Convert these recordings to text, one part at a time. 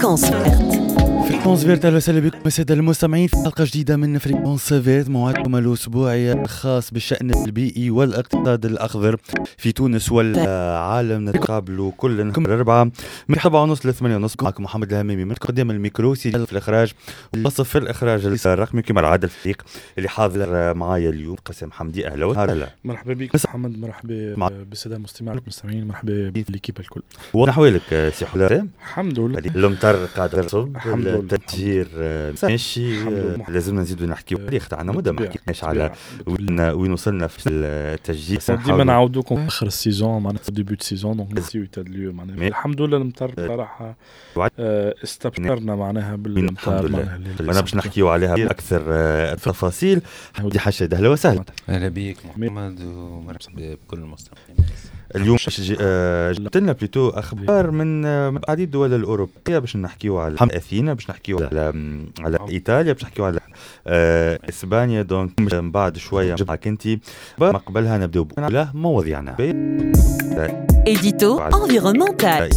فريكونس فيرت. فريكونس فيرت، اهلا وسهلا بكم الساده المستمعين في حلقه جديده من فريكونس فيرت، موعدكم الاسبوعي الخاص بالشان البيئي والاقتصاد الاخضر في تونس والعالم. نتقابلوا كل الاربعاء من 7:30 ل 8:30. معكم محمد الهميمي من قدام الميكرو، سجل في الاخراج والوصف في الاخراج الرقمي كما العاده الفريق اللي حاضر معايا اليوم قاسم حمدي. اهلا وسهلا. مرحبا بك محمد، مرحبا بالساده المستمعين، مرحبا بالكيب الكل. ونحوالك سي حلال؟ الحمد لله. الامطار قادر تصب، الحمد لله. التفجير ماشي. لازمنا نزيدوا نحكيو عليه، خاطر مده ما حكيناش على وين وصلنا في التسجيل. ديما نعاودوكم اخر السيزون معناتها ديبيو السيزون، دونك نسيو تدليو معناها الحمد لله. المطر صراحه استبشرنا معناها بالمطر. انا باش نحكيو عليها اكثر التفاصيل. حمدي حشد، اهلا وسهلا. اهلا بك محمد ومرحبا بكل المستمعين. اليوم جبت لنا بليتو اخبار من عديد الدول الاوروبيه باش نحكيو على اثينا، باش نحكيو على ايطاليا، باش نحكيو على اسبانيا. دونك من بعد شويه معك انت، ما قبلها نبداو على مواضيعنا. إديتو انفيرونمونتال.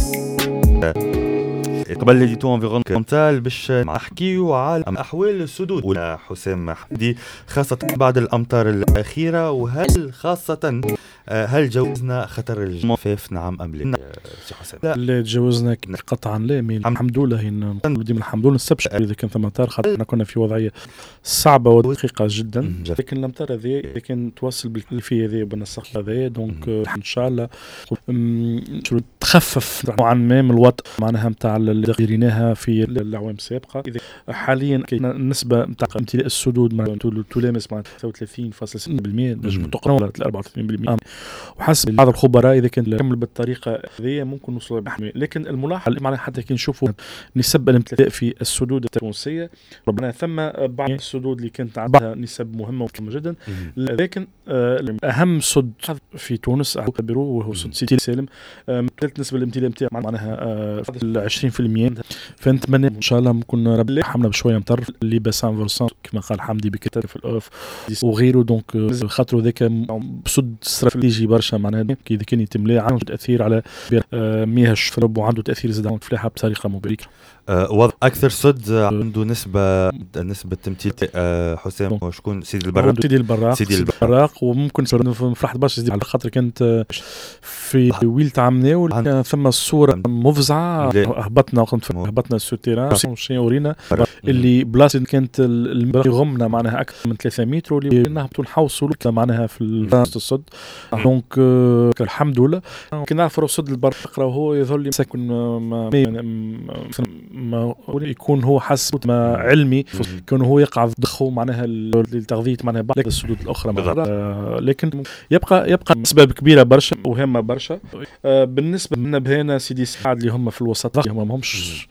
قبل ليديتو انفيرونمونتال باش نحكيو على احوال السدود ولا حسام حمدي، خاصه بعد الامطار الاخيره. وهل خاصه هل جوزنا خطر الجفاف نعم ام لا سي حسام؟ لا تجاوزنا قطعا لا. الحمد لله نقول ديما الحمد لله نستبشر اذا كان ثم امطار، خاطر كنا في وضعيه صعبه ودقيقه جدا. لكن الامطار هذه كان توصل بالكيفيه هذه بالنسق هذا، دونك ان شاء الله تخفف نوعا ما من الوطء معناها نتاع اللي قريناها في الاعوام السابقه. اذا حاليا النسبه نتاع امتلاء السدود تلامس 33.6%، نجم تقرب ل 34%. وحسب بعض الخبراء اذا كان نكمل بالطريقه هذه ممكن نوصل ل. لكن الملاحظ معناها حتى كي نشوفوا نسب الامتلاء في السدود التونسيه، ربما ثم بعض السدود اللي كانت عندها نسب مهمه ومهمه جدا. لكن اهم سد في تونس اعتبروه وهو سد سيدي سالم، امتلأت نسبه الامتلاء نتاعها معناها 20%. فنتمنى ان شاء الله ممكن ربي يرحمنا بشويه مطر اللي بسان فرسان كما قال حمدي بكتاب في الاوف وغيره. دونك خاطر ذاك بسد استراتيجي برشا معناها اذا كان يتملي عنده تاثير على مياه الشرب وعنده تاثير زاد على الفلاحه بطريقه مباشره. وضع اكثر سد عنده نسبه امتلاء حسام وشكون سيدي البراق. وممكن فرحت برشا على خاطر كانت في ويلة عمناول كان ثم الصوره مفزعه. هبطنا السوتيران ورينا اللي بلاصه كانت المبرق يغمنا معناها اكثر من 3 متر، واللي نهبطوا نحوصوا معناها في الصد. دونك الحمد لله كنا نعرفوا الصد البراق راهو يظل يكون ما يكون هو حسب ما علمي كونه هو يقع في ضخه معناها لتغذيه معناها بعض السدود الاخرى. لكن يبقى اسباب كبيره برشا وهامه برشا. بالنسبه لنا بهنا سيدي سعد اللي هم في الوسط هم ماهمش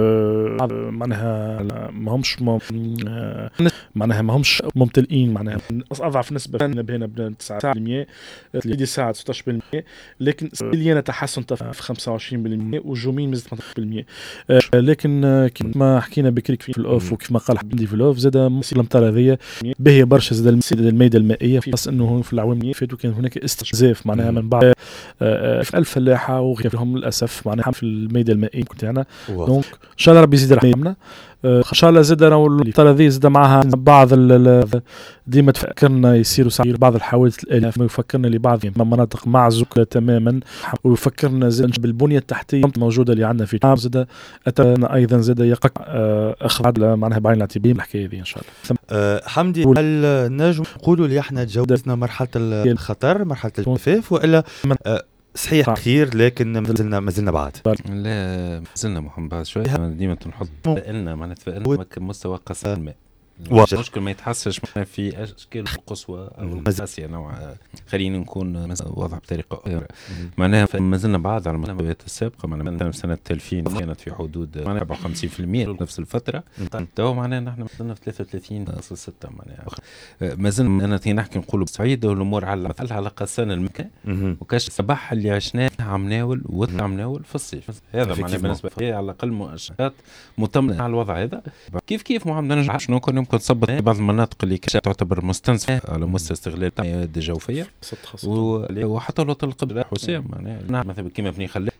معناها ماهمش ممتلئين، معناها اضعف نسبه بهنا ب 9%، سيدي سعد 16%. لكن سيليانا تحسن في 25% وجومين مزيد 18%. لكن كما حكينا بكريك في الاوف وكما قال حمدي في الاوف زاد الامطار هذه باهيه برشا. زاد الميدان المائيه خاصه انه في العوام اللي فاتوا كان هناك استجزاف معناها من بعض الفلاحه وغيرهم للاسف معناها في الميدان المائي تاعنا. دونك ان شاء الله ربي يزيد رحمنا. ان شاء الله زاد الامطار هذه زاد معها بعض ديما تفكرنا يصيروا بعض الحوادث الآلية، يفكرنا لبعض مناطق معزوله تماما، ويفكرنا زاد بالبنيه التحتيه الموجوده اللي عندنا في زاد اتمنى ايضا زاد يقع اخذ معناها بعين الاعتبار الحكايه هذه ان شاء الله. حمدي، هل نجم نقولوا اللي احنا تجاوزنا مرحله الخطر، مرحله الجفاف، والا صحيح خير لكن ما زلنا بعد؟ لا زلنا محمد بعد شويه. ديما تنحط لنا معناتها مستوى قصر الماء. المشكل ما يتحسش في اشكال القصوى او القاسيه نوع، خلينا نكون وضع بطريقه معناها ما زلنا بعد على المستويات السابقه. معناها في سنه 2000 كانت في حدود 54% نفس الفتره، تو معناها نحن وصلنا في 33.6. معناها ما زلنا انا نحكي نقولوا بصعيد والامور على قسان المكان وكاش الصباح اللي عشناه عمناول وعمناول في الصيف. هذا معناها بالنسبه لي على الاقل مؤشرات مطمئنه على الوضع هذا. كيف محمد نرجع شنو كنا ممكن تصبت بعض المناطق اللي تعتبر مستنزفة على مستوى استغلال المياه الجوفية، وحتى لو تلقى حسام معناها مثلا كما بني خلات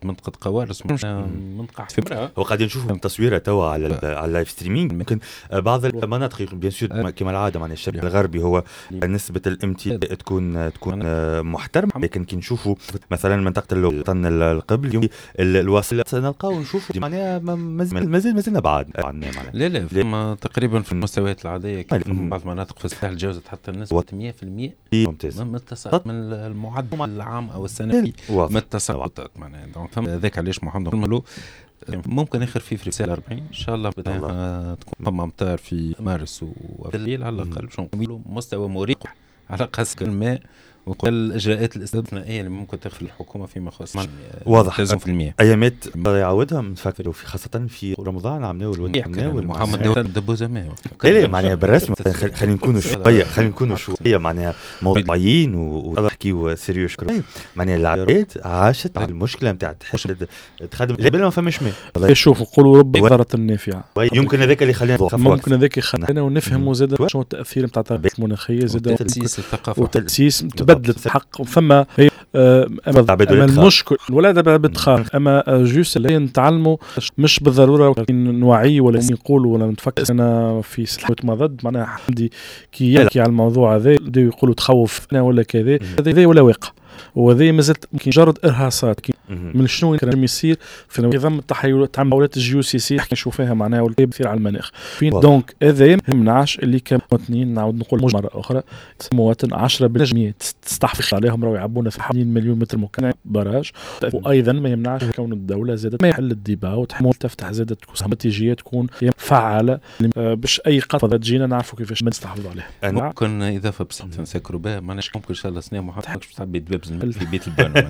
منطقه قوارص منطقه في وقاعدين نشوفوا تصويره توا على اللايف ستريمينج. ممكن بعض المناطق بيان سور كما العاده مع الشرق الغربي هو نسبه الامتلاء تكون محترمه، لكن كي نشوفوا مثلا منطقه الوطن القبلي الواصله نلقاو نشوفوا معناها مازلنا بعاد لا فما تقريبا في المستويات العاديه كيف بعض المناطق في الساحل تجاوزت حتى النسبه 100% ممتاز من التصاعد من المعدل العام او السنوي من التصاعدات معناها. دونك ذاك علاش محمد نقولوا ممكن اخر في رساله 40 ان شاء الله تكون فما امطار في مارس وابريل على الاقل باش نقولوا مستوى مريح على قصر الماء وكل الاجراءات الاستثنائيه اللي ممكن تاخذ الحكومه فيما يخص واضح في المياه. ايامات يعاودها نفكروا في خاصه في رمضان عملناو محمد دبوزه ايه معناها بالرسم. خلينا نكونوا شويه معناها موضوعيين ونحكيوا سيريو. شكرا معناها العائلات عاشت المشكله نتاع تخدم بلا ما فماش ماء. شوفوا نقولوا رب ضرة النافعه. يمكن هذاك اللي خلينا ممكن هذاك يخلينا ونفهموا زاد شنو التاثير نتاع التغيرات المناخيه زاد تاسيس الثقافه وتاسيس تبدلت الحق. فما هي اما المشكل ولا دابا بتخاف اما جوست اللي نتعلموا مش بالضروره نوعي ولا نقول ولا نتفكر. انا في سلحه ما ضد معناها عندي كي يحكي على الموضوع هذا يقولوا تخوفنا ولا كذا هذا ولا واقع. وهذه مازالت مجرد ارهاصات من شنو كان يصير في نظام التحولات الجيوسياسيه نشوفوها معناها واللي بيصير على المناخ. دونك هذا ما يمنعش اللي كانوا اثنين نعاود نقول مره اخرى مواطن 10% تستحفظ عليهم راهو يعبونا في 80 مليون متر مكعب براج. وايضا ما يمنعش كون الدوله زادت ما يحل الديبا وتحاول تفتح زادت تكون استراتيجيه تكون فعاله باش اي قطره تجينا نعرفوا كيفاش نستحفظوا عليها. ممكن اضافه بس نسكروا بها معناش ممكن ان شاء الله سنه محمد باش تعبي في بيت البان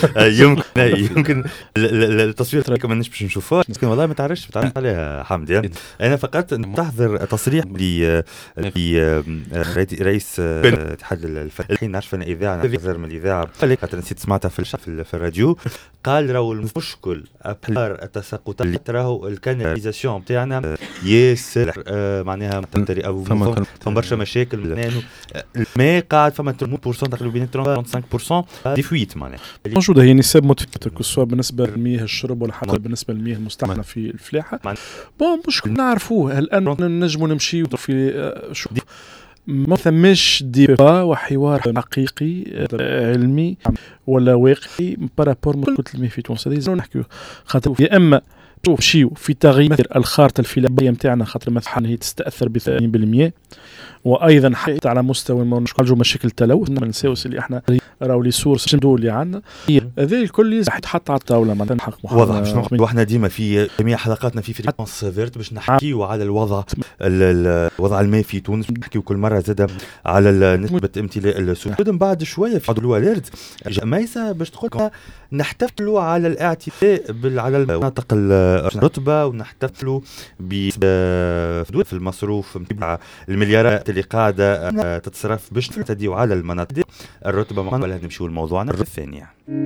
يمكن التصوير كما باش نشوفوها لكن والله ما تعرفش عليها حمدي. انا فقط تحضر تصريح رئيس اتحاد الفلاحين. نعرف انا اذاعه نحذر من الاذاعه حتى نسيت سمعتها في الراديو. قال راهو المشكل ابحار التساقط اللي راهو الكاناليزاسيون نتاعنا ياسر معناها فما برشا مشاكل لانه الماء قاعد فما 30% تقريبا 35% دي فويت معناها موجوده. هي نسب متفاوته سواء بالنسبه للمياه الشرب ولا حتى بالنسبه للمياه المستعمله في الفلاحه. مشكل نعرفوه الان نجموا نمشي في شو ما ثماش ديبا وحوار حقيقي علمي ولا واقعي بارابور مشكله المياه في تونس. هذه نحكيو خاطر يا اما نمشيو في تغيير الخارطه الفلاحيه نتاعنا خاطر مثلا هي تستاثر ب 80% وايضا حتى على مستوى نعالجوا مشاكل التلوث. ما ننساوش اللي احنا راهو لي سورس اللي عندنا هذا الكل يتحط على الطاوله معناتها نحق واضح. واحنا ديما في جميع حلقاتنا في فريكونس فيرت باش نحكيو على الوضع الماء في تونس. نحكيو كل مره زاد على نسبه امتلاء السدود. من بعد شويه في الوالد ميسا باش تقول نحتفلوا على الاعتداء على المناطق الرطبه ونحتفلوا بفدود في المصروف نتاع المليارات اللي قاعده تتصرف باش تديو على المناطق الرطبه. ولا نمشيو لموضوعنا الثاني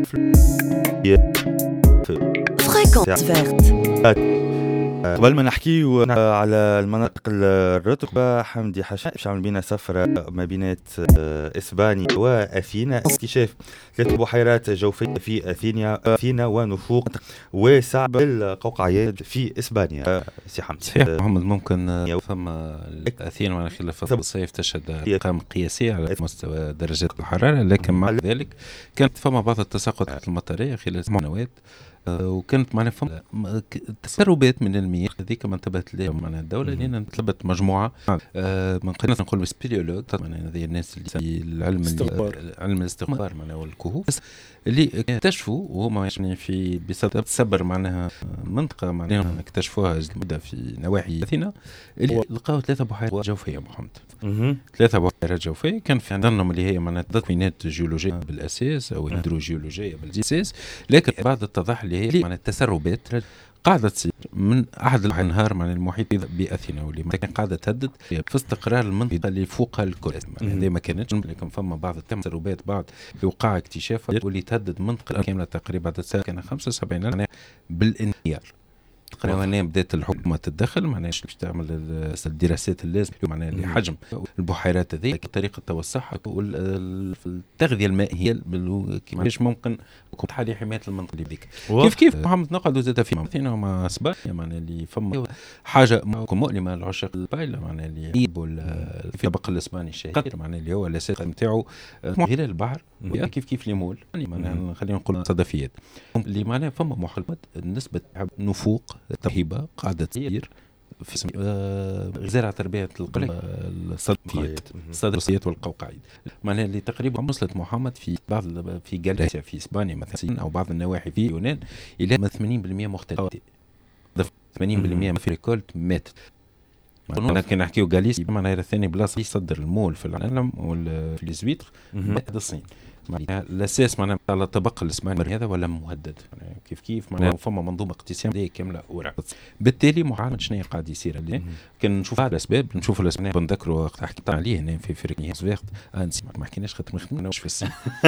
فريكونس فيرت. قبل ما نحكيو على المناطق الرطبة حمدي حشاش باش عمل بينا سفرة ما بينات إسبانيا وأثينا اكتشاف 3 بحيرات جوفية في أثينا ونفوق واسع بالقوقعيات في إسبانيا. سي حمدي محمد ممكن فما أثينا على خلال فترة الصيف تشهد أرقام قياسية على مستوى درجات الحرارة، لكن مع ذلك كانت فما بعض التساقطات المطرية خلال سنوات وكانت معنا تسربات من المياه. هذيك ما انتبهت لها معنا الدولة لأن طلبت مجموعة من قلنا نقول بسبيليولوج معنا هذه الناس اللي علم الاستخبار معنا والكهوف اللي اكتشفوا وهم يعني في بسبب تسبر معناها منطقة معناها اكتشفوها جديدة في نواحي أثينا اللي لقاو 3 بحيرات جوفية محمد. 3 بحيرات جوفية كان في عندهم اللي هي معناها تكوينات جيولوجية بالأساس أو هيدروجيولوجية بالأساس، لكن بعد اتضح اللي هي معناها التسربات قاعدة تصير من أحد الأنهار من المحيط بأثينا واللي كان قاعدة تهدد في استقرار المنطقة اللي فوقها الكل. هذه ما كانتش لكن فما بعض التسربات بعد في وقع اكتشافها واللي تهدد منطقة كاملة تقريبا عدد ساعة كان 75 بالانهيار. تقريبا هنا بدات الحكومه تتدخل معناها باش تعمل الدراسات اللازمه معناها لحجم البحيرات هذه طريقه توسعها والتغذيه المائيه كيفاش ممكن يكون حاليا حمايه المنطقه ديك كيف محمد نقعدوا زاد في معناتها مع اسبانيا معناها اللي فما حاجه مؤلمه لعشاق البايله معناها اللي في البق الاسباني الشهير معناها اللي هو الاساس نتاعو هلال البحر كيف ليمول يعني معناها خلينا نقول صدفيات اللي معناها فما محلمات نسبه نفوق ترهيبه قاعده تصير في غزارة تربية الصدفيات والقوقعيد معناها اللي تقريبا وصلت محمد في بعض في غاليسيا في اسبانيا مثلا او بعض النواحي في اليونان الى 80% مختلفة 80% من ريكولت ماتت. لكن نحكيو غاليسيا معناها الثاني بلاصه يصدر المول في العالم وفي الزويتر بعد الصين معناها الاساس معناها على الطبقه الاسبانيه هذا ولا مهدد كيف معناها فما منظومه اقتصاديه كامله ورع بالتالي معالجه شنو قاعد يصير اللي كان نشوف هذا الاسباب نشوف الاسباب بنذكروا وقت حكيت عليه هنا في فريق سويرت ما حكيناش خاطر ما في السن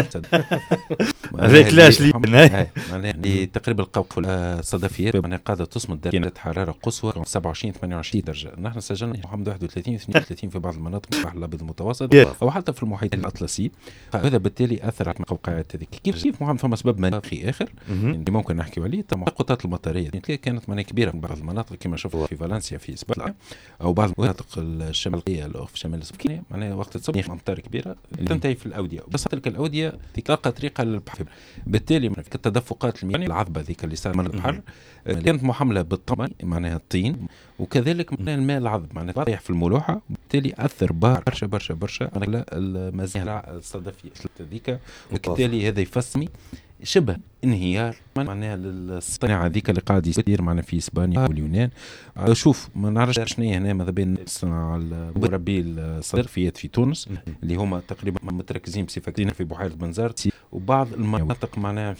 هذاك لاش لي معناها تقريبا القوقعه الصدفيات معناها قاعده تصمد درجه حراره قصوى 27 28 درجه نحن سجلنا محمد 31 32 في بعض المناطق في البحر الابيض المتوسط او حتى في المحيط الاطلسي هذا بالتالي اثر على القوقعات هذيك كيف محمد فما سبب مناخي اخر اللي ممكن نحكيو عليه السقوطات المطريه كانت معناها كبيره في بعض المناطق كما شفنا في فالنسيا في اسبانيا او بعض المناطق الشماليه في شمال اسبانيا معناها وقت تصب امطار كبيره تنتهي في الاوديه بس تلك الاوديه تلقى طريقه للبحر بالتالي من التدفقات المياه العذبه ذيك اللي صار من البحر كانت محمله بالطمي معناها الطين وكذلك من الماء العذب معناها رايح في الملوحه بالتالي اثر برشا على المزايا الصدفيه ذيك وبالتالي هذا يفسمي شبه انهيار معناها للصناعه ذيك اللي قاعد يصير معنا في اسبانيا واليونان. شوف ما نعرفش شنو هنا ماذا بين مربي الصدفيات في تونس اللي هما تقريبا متركزين بصفه كبيره في بحيره بنزرت وبعض المناطق معناها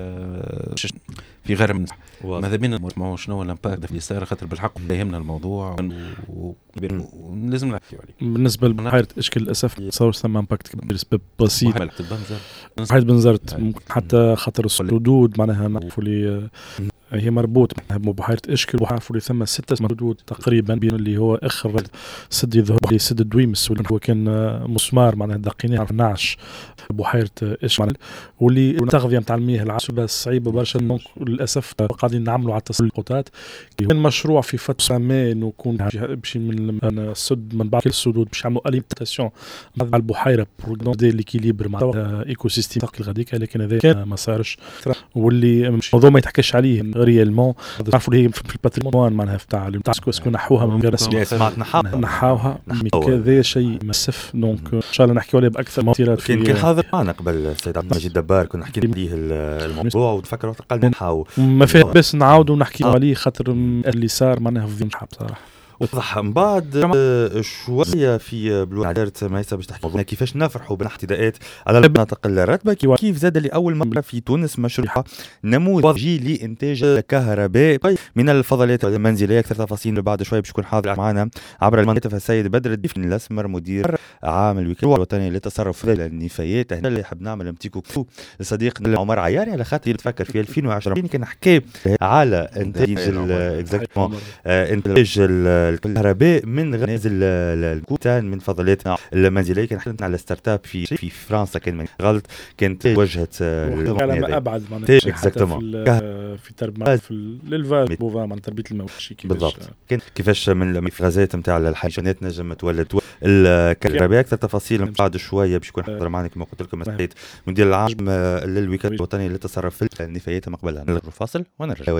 في غرب ماذا بين ما شنو الامباكت اللي صار خاطر بالحق فهمنا الموضوع ولازم نحكي عليه. بالنسبه لبحيره اشكال للاسف صار ثم امباكت كبير بسبب بسيط بحيره بنزرت ممكن حتى خاطر السدود معناها نعرفوا لي هي مربوط ببحيرة إشكل وعرفوا لي ثم 6 سدود تقريبا بين اللي هو آخر سد الذهب اللي سد الدويمس واللي هو كان مسمار معناها دقيقين نعش بحيرة إشكل واللي التغذية نتاع المياه العذبة صعيبة برشا للأسف قاعدين نعملوا على التسلقات. كان مشروع في فترة ما إنه يكون باش من السد من بعض السدود باش يعملوا أليمنتاسيون على البحيرة بور دي ليكيليبر مع إيكو سيستيم تقل غاديك لكن هذا كان ما صارش واللي الموضوع ما يتحكيش عليه ريالمون تعرفوا هي في الباتريمون معناها تاع اسكو نحوها من غير نحاوها كذا شيء مسف دونك ان شاء الله نحكيوا عليه باكثر مصيرات. كان حاضر معنا قبل السيد عبد المجيد دبار كنا نحكي عليه الموضوع وتفكر وقت قال نحاو ما فيه بس نعاودوا نحكي عليه خاطر اللي صار معناها في مشحب صراحه وضح من بعد شويه في بلو عدارت مايسا باش تحكي كيفاش نفرحوا بالاحتداءات على المناطق الرطبه كيف زاد لاول مره في تونس مشروع نموذج لانتاج الكهرباء من الفضلات المنزليه. اكثر تفاصيل بعد شويه باش يكون حاضر معنا عبر المنطقه السيد بدر الديفن الاسمر مدير عام الوكاله الوطنيه للتصرف في النفايات. هنا اللي حاب نعمل امتيكو لصديقنا عمر عياري على خاطر تفكر في 2020 كان نحكي على انتاج انتاج الكهرباء من غاز الكوتان من فضلات المنزليه. كان حكينا على ستارت اب في فرنسا كان غلط كانت واجهت كلام ابعد في تربيه في الالفاج بوفا مع تربيه المواشي بالضبط كيفاش من المفرزات نتاع الحيوانات نجم تولد الكهرباء. اكثر تفاصيل بعد شويه باش يكون حاضر معنا كما قلت لكم السيد مدير العام للوكاله الوطنيه للتصرف في النفايات. مقبلها نرجع فاصل ونرجع.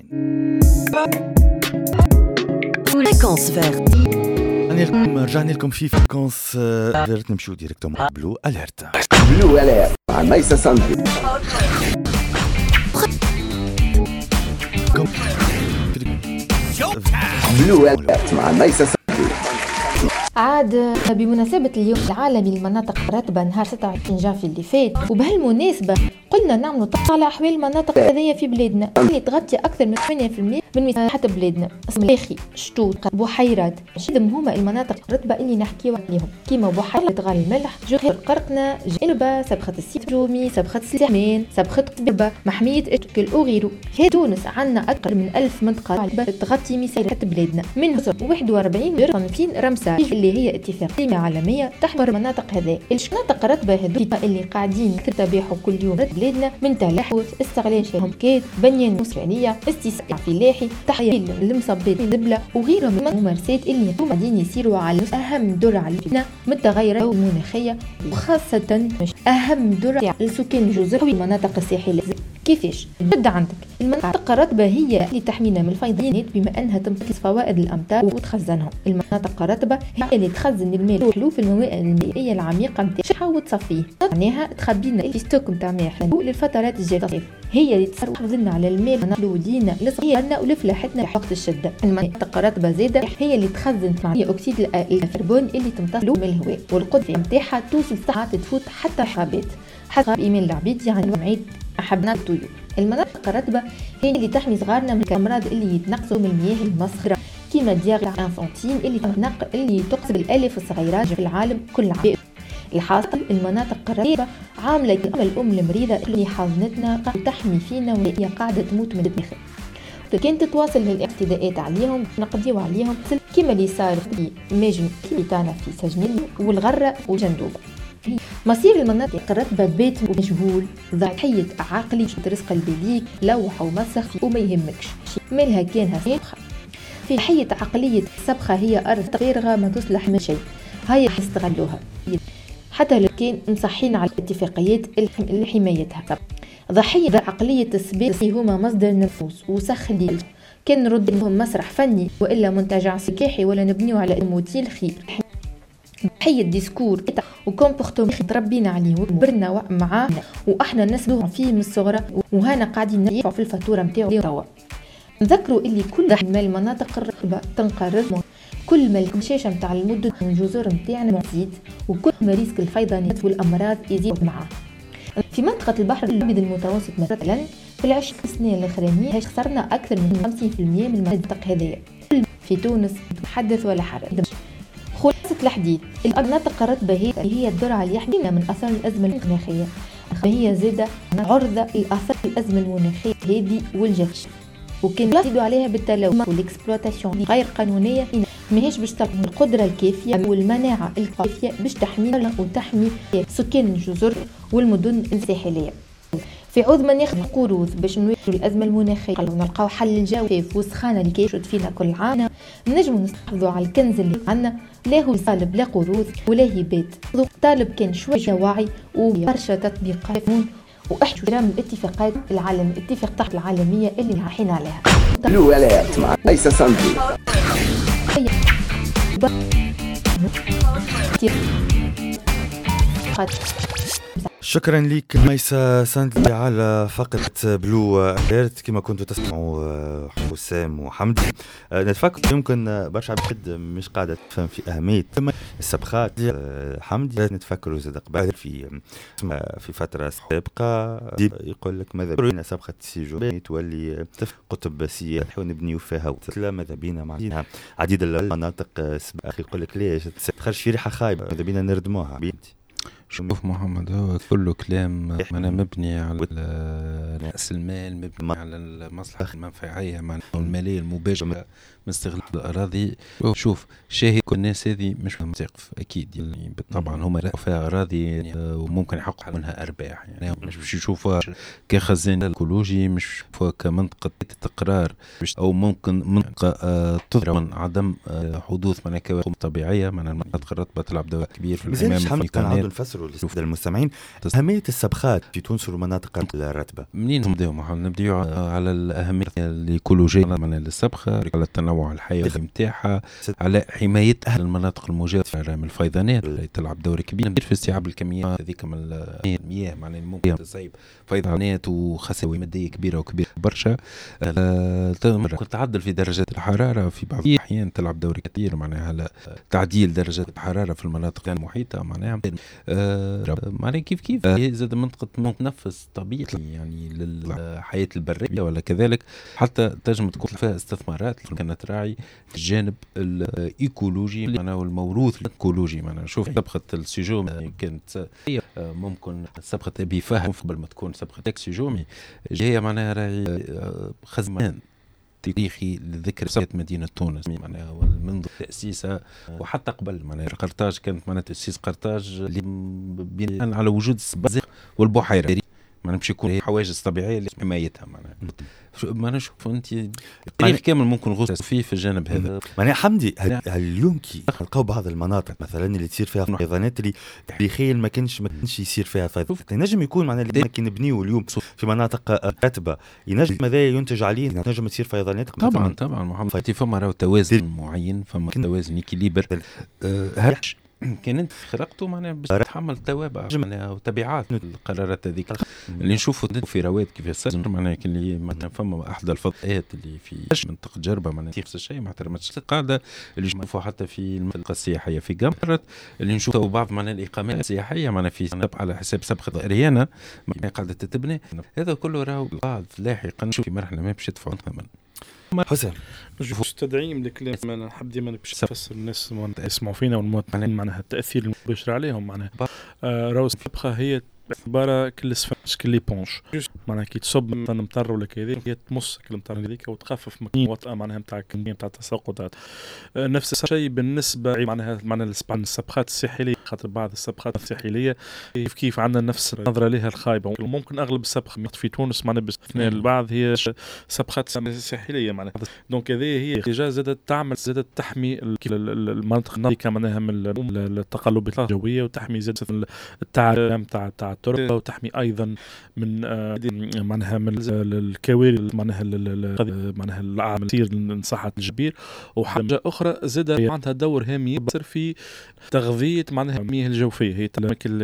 Fréquence verte. رجعنا لكم في فريكونس فيرت نمشيو ديريكتومون بلو اليرت. بلو اليرت مع ميسا ساندري. بلو اليرت مع ميسا ساندري. عاد بمناسبة اليوم العالمي للمناطق الرطبة نهار 26 جانفي اللي فات وبهالمناسبة قلنا نعملوا طلع على أحوال المناطق هذية في بلادنا اللي تغطي أكثر من 8% من مساحة بلادنا ملاخي شطوط بحيرات شدم هما المناطق الرطبة اللي نحكيو عليهم كيما بحيرة غار الملح جغر قرقنة جلبة سبخة السيجومي سبخة السحمان سبخة قبة محمية اشكل وغيره. في تونس عندنا أكثر من 1000 منطقة تغطي مساحة بلادنا من 41 صنفين رمسة اللي هي اتفاقية عالمية تحمر المناطق هذه. المناطق الرطبة هذه اللي قاعدين تتابعوا كل يوم بلادنا من تلحوث استغلال شبكات بنيان إسرائيلية استيساع فلاحي تحية المصبات الدبلة وغيرها من الممارسات اللي قاعدين يسيروا على أهم دور علينا من التغيرات المناخية وخاصة أهم دور على السكان الجزر والمناطق الساحلية. كيفاش؟ جد عندك المناطق الرطبة هي اللي تحمينا من الفيضانات بما أنها تمتص فوائد الأمطار وتخزنهم. المناطق الرطبة هي اللي تخزن الماء وحلوف المواد المائية العميقة نتاعها وتصفيه معناها تخبينا في ستوك نتاع ماء للفترات الجاية. هي اللي تحافظ لنا على الماء ولودينا لصغيرنا ولفلاحتنا وقت الشدة. المناطق الرطبة زادة هي اللي تخزن ثاني أكسيد الكربون اللي تمتص من الهواء والقدرة نتاعها توصل ساعات تفوت حتى حابات حسب إيمان العبيد يعني معيد أحبنا الطيور. المناطق الرطبة هي اللي تحمي صغارنا من الأمراض اللي يتنقصوا من المياه المسخرة كيما دياغ انفانتين اللي تقصد الألف الصغيرات في العالم كل عام. الحاصل المناطق الرطبة عاملة الأم المريضة اللي حاضنتنا وتحمي فينا وهي قاعدة تموت من الداخل. كانت تتواصل الاعتداءات عليهم نقضيو عليهم كيما اللي صار في ماجن كيتانا في سجنين والغرة وجندوبة. مصير المناطق الرطبة بيت مجهول ضحية عقلي رزق البليك لوح ومسخ وما يهمكش مالها كانها سابخة في حية عقلية السبخة هي أرض فارغة ما تصلح من شيء هاي يستغلوها حتى لو كان مصحين على الاتفاقيات لحمايتها. ضحية عقلية السباق هما مصدر نفوس وسخلي كان نرد لهم مسرح فني وإلا منتجع سكاحي ولا نبنيو على الموتيل خير. ضحية ديسكور وكومبورتوم تربينا عليه وكبرنا معاه واحنا نسمعوا فيه من الصغرى وهنا قاعدين ندفعوا في الفاتوره نتاعو توا. نذكروا اللي كل ما المناطق الرطبه تنقرض كل ما الكمشاشه نتاع المدن والجزر نتاعنا تزيد وكل ما ريسك الفيضانات والامراض يزيد معاه. في منطقه البحر الابيض المتوسط مثلا في 20 سنه الاخرانيه خسرنا اكثر من 50% من المناطق هذه في تونس حدث ولا حرج. خلاصة الحديث المناطق الرطبة هي الدرع اللي يحمينا من أثار الأزمة المناخية. هي زادة عرضة لأثار الأزمة المناخية هذه والجفاف وكان يزيدوا عليها بالتلوث والاكسبلواتاسيون غير قانونية ماهيش باش تكون القدرة الكافية والمناعة الكافية باش تحمينا وتحمي سكان الجزر والمدن الساحلية. في عوض ما ناخذ قروض باش نواجهوا الأزمة المناخية ونلقاو حل الجوافة والسخانة اللي كيشد فينا كل عام نجموا نستحفظوا على الكنز اللي عندنا لا هو طالب لا قروض ولا هبات طالب كان شوية وعي وبرشا تطبيقات واحترام الاتفاقات الاتفاقات العالمية اللي رايحين عليها. بلو أليرت مع ميسا ساندي. شكرا لك ميسا ساندي على فقرة بلو أليرت. كما كنتوا تسمعوا حسام وحمدي نتفكر يمكن برشا عباد مش قاعدة تفهم في أهمية السبخات. حمدي نتفكروا زاد قبل في فترة سابقة يقول لك ماذا بينا سبخة سيجو تولي قطب باسية ونبنيو فيها وتلا ماذا بينا معنا عديد المناطق أخي يقول لك ليش تخرج في ريحة خايبة ماذا بينا نردموها بيدي. شوف محمد هو كله كلام أنا مبني على رأس المال مبني على المصلحة المنفعية مع المالية المباشرة من استغلال الأراضي. شوف شاهد كل الناس هذه مش متقف أكيد يعني بالطبع هم فيها أراضي يعني وممكن يحقق منها أرباح يعني مش باش يشوفها كخزان ايكولوجي مش يشوفها كمنطقة استقرار أو ممكن منطقة تضرر من عدم حدوث كوارث طبيعية من المناطق الرطبة تلعب دور كبير في الحماية من نفسروا للمستمعين أهمية السبخات في تونس والمناطق الرطبة. منين نبدأ على الأهمية الإيكولوجية من السبخة على التنوع الحيوي نتاعها على حماية أهل المناطق المجاورة من الفيضانات اللي تلعب دور كبير في استيعاب الكميات هذيك من المياه معناها ممكن تصيب فيضانات وخسائر مادية كبيرة وكبيرة برشا. تعدل في درجات الحرارة في بعض الأحيان تلعب دور كثير معناها على تعديل درجات الحرارة في المناطق المحيطة معناها معناها كيف هي زاد منطقة تنفس طبيعي يعني للحياة البرية ولا كذلك، حتى تنجم تكون فيها استثمارات كانت راعي في الجانب الإيكولوجي معناها والموروث الإيكولوجي. معناها شوف صبغة السجوم كانت ممكن صبغة أبي فهم قبل ما تكون صبغة السجومي، هي معناها راعي خزمان تاريخي لذكر مدينة تونس معناها منذ تأسيسها وحتى قبل. معناها قرطاج كانت معناها تأسيس قرطاج بناء على وجود الزقازيق والبحيرة، معناها باش يكون حواجز طبيعية لحمايتها. معناها شوف أنت التاريخ كامل ممكن غوص فيه في الجانب هذا. معناها حمدي اليوم كي نلقاو بعض المناطق مثلا اللي تصير فيها فيضانات اللي تاريخيا ما كانش يصير فيها فيضانات، ينجم يكون معناها اللي كي نبنيو اليوم في مناطق رطبة ينجم ماذا ينتج عليه ينجم تصير فيضانات. طبعا محمد فما راهو توازن معين، فما توازن إكيليبر هرش كان انت خلقته معناها باش تتحمل توابع معناها وتبعات القرارات هذيك اللي نشوفوا في رواد كيف صار. معناها اللي مثلا فما احدى الفضاءات اللي في منطقه جربه معناها نفس الشيء ما احترمتش القاعده اللي نشوفوا حتى في المنطقه السياحيه في قمرت اللي نشوفوا بعض معناها الاقامات السياحيه معناها في على حساب صبغه اريانا قاعده تتبنى. هذا كله راهو بعض لاحقا في مرحله ما باش يدفعوا ثمن. حسام جوست تدعيم لكلام انا نحب ديما باش نفسر الناس يسمعوا فينا والمواطنين معناها التاثير المباشر عليهم. معناها راهو الصبغه هي عباره كل سفنج كل بونش معناها كي تصب مثلا مطر ولا كذا هي تمص كل مطر هذيك وتخفف مكان وطأة معناها نتاع الكميه نتاع التساقطات. نفس الشيء بالنسبه معناها الصبغات الساحليه، خاطر بعض الصبغات الساحليه كيف عندنا نفس النظره لها الخايبه. ممكن اغلب الصبغ في تونس معناها باستثناء البعض هي صبغات ساحليه معناها. دونك هذه هي ديجا زادت تعمل زادت تحمي المناطق النظيفه معناها من التقلبات الجويه وتحمي زادت التعريم تاع التربه وتحمي ايضا من معناها من الكوارث معناها العامل تصير صحه الجبير. وحاجه اخرى زاد عندها دور هام يصير في تغذيه معناها المياه الجوفيه، هي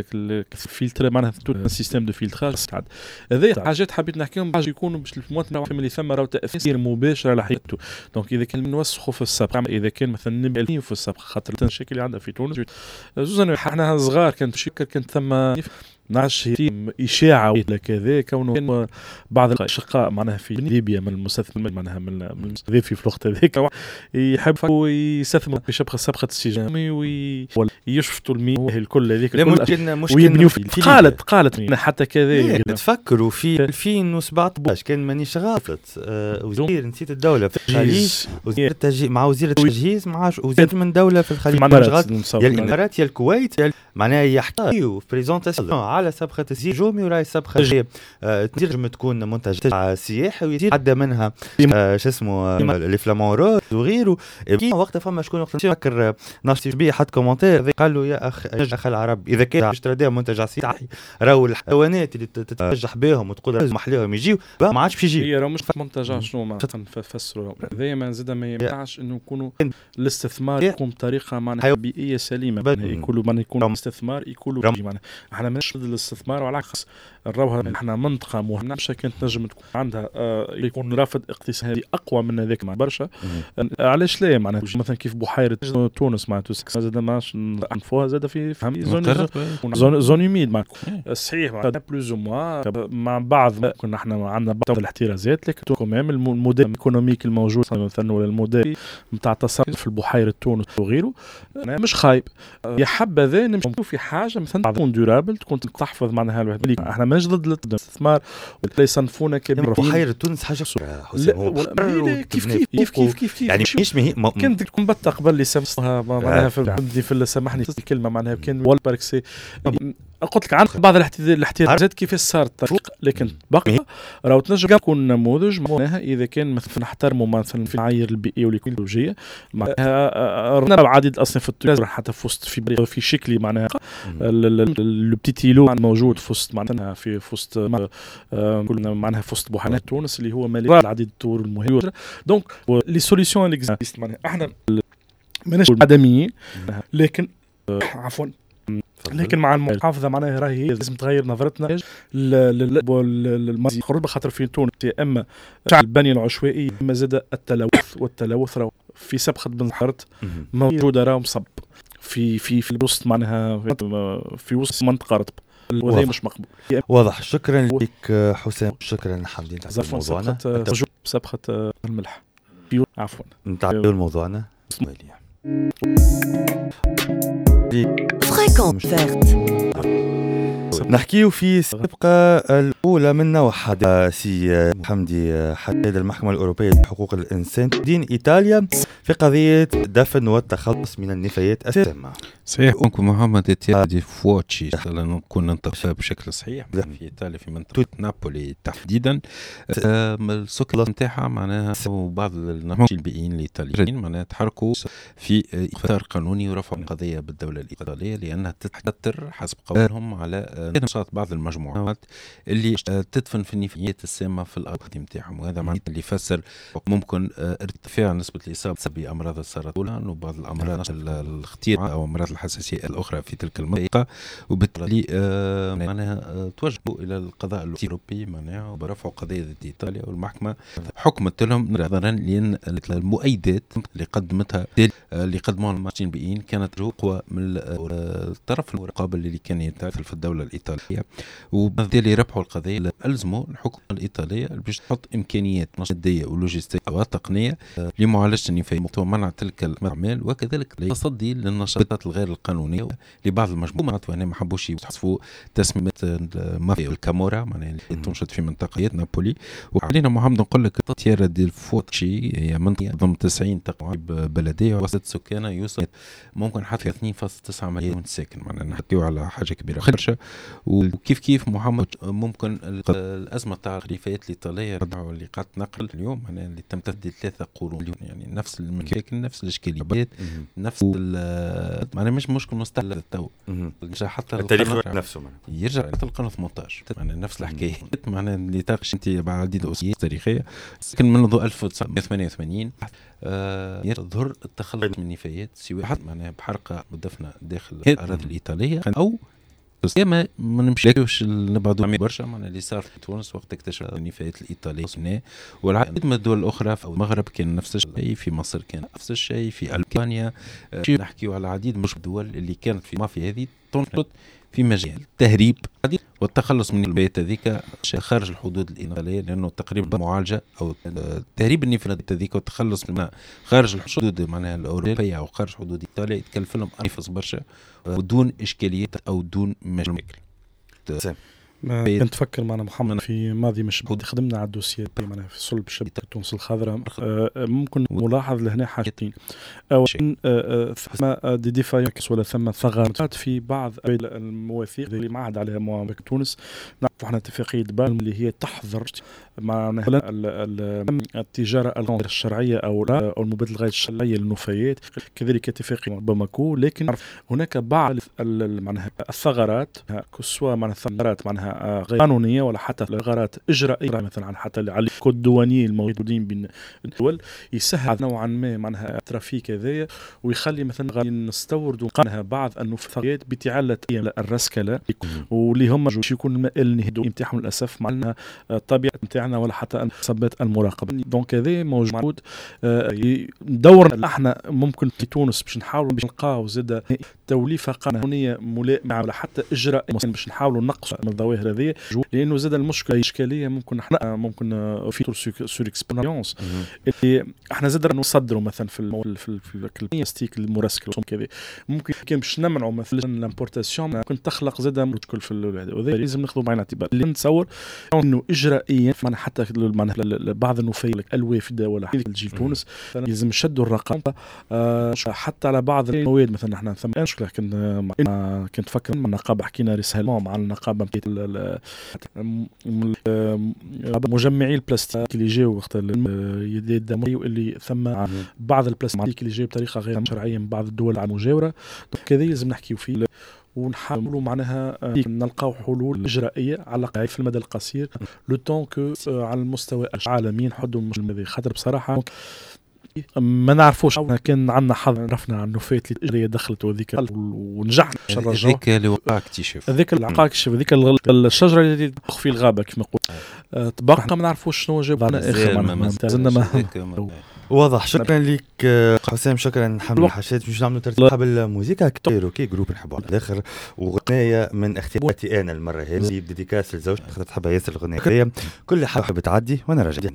الفلتر معناها السيستم دو فلتراج. هذه حاجات حبيت نحكيهم باش يكونوا باش المواطن اللي ثم راهو تاثير مباشر على حياته. دونك اذا كان نوسخوا في الصبغه، اذا كان مثلا نبعد في الصبغه خاطر المشاكل اللي عندها في تونس زوزنا احنا صغار كانت ثم نعرفش إشاعة ولا كذا كونه بعض الأشقاء معناها في ليبيا من المستثمر معناها من في الوقت هذاك يحب يستثمر في صبغة السجامي ويشفتوا المياه الكل هذيك ويبنيوا في قالت حتى كذا تفكروا في 2017 كان مانيش غلط وزير نسيت الدولة في الخليج مع وزير التجهيز مع وزير من دولة في الخليج يا الإمارات يا الكويت معناها يحكيوا في بريزونتاسيون على صبغة السجومي وراي صبغة تنجم تكون منتج سياحي ويزيد عدى منها شو اسمه لي فلامون روز وغيره. وقتها فما شكون فكر نشطي بيه حد كومنتير قال له يا اخ العرب اذا كان اشترى منتج سياحي راهو الحيوانات اللي تتفجح بهم وتقول لازم محليهم يجيو ما عادش باش يجيو. هي راه مش منتج شنو ما نفسروا هذايا ما زاد ما يمنعش انه يكونوا الاستثمار يقوم بطريقه معناها بيئيه سليمه يكونوا من يكون استثمار ايكولوجي. معناها احنا مش ضد الاستثمار وعلى العكس نراوها احنا منطقه مهمه كانت نجم تكون عندها يكون رافد اقتصادي اقوى من هذاك مع برشا. علاش لا معناها مثلا كيف بحيره تونس معناتها زاد ماش نعرفوها زاد في زون يميد صحيح بلوز مع بعض كنا احنا عندنا بعض الاحترازات لكن كمان الموديل الايكونوميك الموجود مثلا ولا الموديل نتاع التصرف في البحيره تونس وغيره مش خايب. يا حبذا نمشيو في حاجه مثلا تكون دورابل تكون تحفظ معناها احنا مش ضد الاستثمار ولا يصنفونا كبير. بحيره تونس حاجه كيف يعني مش كنت تكون بطه قبل اللي سموها معناها في سامحني الكلمه معناها كان والباركسي قلت لك عن بعض الاحتياجات كيف صارت لكن بقى راهو تنجم تكون نموذج معناها اذا كان مثلا نحترموا مثلا في المعايير البيئيه والايكولوجيه معناها عديد اصلا في التونس حتى في وسط في شكلي معناها لو بتيتيلو موجود في وسط معناها في وسط كلنا معناها في وسط بحيرات تونس اللي هو مالي عديد الطور المهمه. دونك لي سوليوشن اللي اكزيست معناها احنا ماناش عدميين لكن عفوا لكن مع المحافظه معناها راهي لازم تغير نظرتنا للمناطق الخربه خاطر في تونس يا اما البنيه العشوائيه اما زاد التلوث والتلوث راه في صبغه بن حرت موجوده راه مصب في الوسط معناها في وسط منطقه رطبه، وهذا مش مقبول. واضح. شكرا لك حسام، شكرا حمدين على موضوعنا سبخة الملح. عفوا نتعدوا موضوعنا. Fréquence verte. نحكيو في السابقة الأولى من نوع سي حمدي حداد المحكمة الأوروبية لحقوق الإنسان تدين إيطاليا في قضية دفن والتخلص من النفايات السامة. صحيح. أنكم محمد دي فوتشي نكون ننطق بشكل صحيح في إيطاليا في منطقة نابولي تحديدا. السكر نتاعها معناها بعض النماذج البيئيين الإيطاليين معناها تحركوا في إطار قانوني ورفعوا قضية بالدولة الإيطالية لأنها تتأثر حسب قولهم على نشاط بعض المجموعات اللي تدفن في النفايات السامة في الأراضي نتاعهم، وهذا معناه اللي يفسر ممكن ارتفاع نسبة الإصابة بأمراض السرطان وبعض الأمراض الخطيرة أو أمراض الحساسية الأخرى في تلك المنطقة، وبالتالي معناها توجهوا إلى القضاء الأوروبي معناها برفع قضية ضد إيطاليا، والمحكمة حكمت لهم نظرا لأن المؤيدات اللي قدموها الممثلين البيئيين كانت أقوى من الطرف المقابل اللي كان يتعامل في الدولة الإيطالية، وبالتالي ربحوا القضية. ألزموا الحكومة الإيطالية باش تحط إمكانيات مادية ولوجستية وتقنية لمعالجة النفايات ومنع تلك الأعمال، وكذلك للتصدي للنشاطات الغير القانونية لبعض المجموعات. وهنا ما حبوش يوصفوا تسمية المافيا الكامورا معناها اللي تنشط في منطقة نابولي. وعلينا محمد نقول لك تيارا دي الفوتشي هي منطقة ضم 90 تقريب بلدية وسط سكانها يوصل ممكن حتى 2.9 مليون ساكن، معناها نحكيو على حاجة كبيرة خرشة. وكيف محمد ممكن الأزمة تاع الخليفيات الإيطالية اللي قاعدة نقل اليوم أنا اللي تم تفدي 3 قرون يعني نفس المشاكل نفس الإشكاليات نفس معناها مش مشكل مستحيل التو حتى التاريخ نفسه يرجع للقرن 18 معناها نفس الحكاية معناها اللي تاقش أنت بعد الأسية التاريخية كان منذ 1988 يظهر التخلص من النفايات سواء حتى معناها بحرقة ودفنة داخل الأراضي الإيطالية أو ما نمشيوش نبعدوا عمي برشا معناها اللي صار في تونس وقت اكتشف النفايات الإيطالية والعديد من الدول الأخرى في المغرب كان نفس الشيء، في مصر كان نفس الشيء، في ألبانيا نحكيو على العديد من الدول اللي كانت في مافيا هذه تنشط في مجال التهريب والتخلص من النفايات هذيك خارج الحدود الإيطالية، لأنه تقريبا معالجة أو تهريب النفايات هذيك والتخلص منها خارج الحدود معناها الأوروبية أو خارج حدود إيطاليا يتكلف لهم أرخص برشا ودون إشكاليات أو دون مشاكل. كنت فكر معنا محمد في ماضي مش خدمنا على الدوسية معنا في صلب شبكة تونس الخضراء. ممكن نلاحظ لهنا حاجتين. أولا ثم ديفايكس ولا ثم ثغرات في بعض المواثيق اللي معهد عليها موافقة تونس. نعرف احنا اتفاقية بالم اللي هي تحظر معنا التجارة الغير الشرعية أو المبادلة الغير الشرعية للنفايات، كذلك اتفاقية باماكو. لكن هناك بعض معناها الثغرات كسوا معناها الثغرات معناها غير قانونية ولا حتى ثغرات إجرائية مثلا حتى على الكود الديواني الموجودين بين الدول يسهل نوعا ما معناها الترافيك هذايا ويخلي مثلا نستوردوا معناها بعض النفايات بتعلة الرسكلة واللي هم يكون المائل نهدو امتحان للأسف معناها الطبيعة نتاعنا ولا حتى الحسابات المراقبة. دونك هذا موجود دورنا احنا ممكن في تونس باش نحاولوا باش نلقاو زاده توليفة قانونية ملائمة ولا حتى إجراء باش نحاولوا نقص من الظواهر هذه، لأنه زاد المشكلة إشكالية ممكن احنا ممكن في سور اكسبيريونس اللي احنا زاد نصدروا مثلا في البلاستيك المرسكل كذا ممكن باش نمنعوا مثلا الامبورتاسيون ممكن تخلق زاد مشكل في هذا، وهذا لازم ناخذوا بعين الاعتبار. اللي نتصور انه اجرائيا معنا حتى بعض النفايات الوافده ولا حتى تجي تونس لازم نشدوا الرقم حتى على بعض المواد. مثلا احنا ثم مشكله كنت فكر من النقابه حكينا رساله مع النقابه مجمعي البلاستيك اللي جاوا وقت اليد الدمويه واللي ثم بعض البلاستيك اللي جاي بطريقه غير شرعيه من بعض الدول المجاوره. كذا لازم نحكيو فيه ونحاولوا معناها نلقاو حلول إجرائية على في المدى القصير لو طون كو على المستوى العالمي نحدوا المشكل هذه. خاطر بصراحة ما نعرفوش كان عندنا حظ عرفنا عن النفايات اللي دخلت وذيك ونجحنا ذيك اللي وقع اكتشف ذيك العقا اكتشف ذيك الشجرة اللي تبخ في الغابة كما نقول طبعا ما نعرفوش شنو جاب لنا اخر واضح. شكرا لك حسام. شكرا محمد حشاد. مش نعملوا ترتيب بالموسيقى كايروكي جروب نحبوا على الاخر، وغنايه من اختياراتي انا المره هذه بديكاس للزوج خاطر تحبها ياسر الغنايه. كل حاجه بتعدي وانا راجع.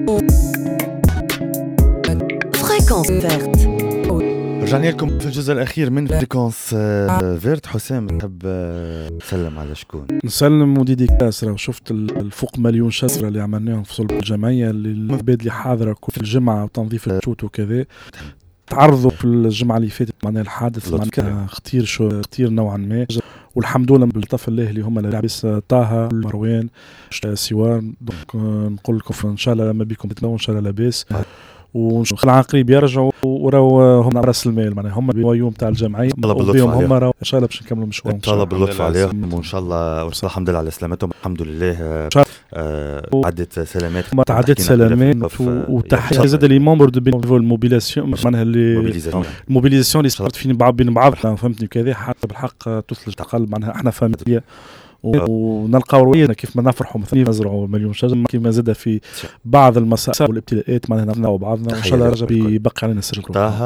Fréquence verte. رجعنا لكم في الجزء الأخير من فريكونس فيرت. حسام نحب نسلم على شكون؟ نسلم وديديكاس. شفت الفوق مليون شسرة اللي عملناهم في صلب الجمعية للعباد اللي حاضرة في الجمعة وتنظيف الشوت وكذا. تعرضوا في الجمعة اللي فاتت معنا الحادث معناها خطير نوعا ما، والحمد لله بالطف الله اللي هم لابس طه مروان سوار. دونك نقول لكم ان شاء الله لما بيكم تتلون ان شاء الله لاباس، وخلع قريب يرجعوا وراو هم راس المال معناها هم اليوم تاع الجمعيه وبيهم هم راو ان شاء الله باش نكملوا مشوارهم. ان شاء الله باللطف عليهم وان شاء الله الحمد لله على سلامتهم. الحمد لله عدت سلامات تعدت سلامات. وتحيه زاد لي ممبر دو الموبيلاسيون معناها الموبيليزاسيون اللي صارت فين بين بعض فهمتني كذا حتى بالحق تثلج تقل معناها احنا فهمت ونلقى روينا كيف ما نفرحوا مثلا نزرعوا مليون شجره كيف ما زاد في بعض المسائل والابتلاءات معناها نفناو بعضنا وان شاء الله رجع بيبقى علينا السجن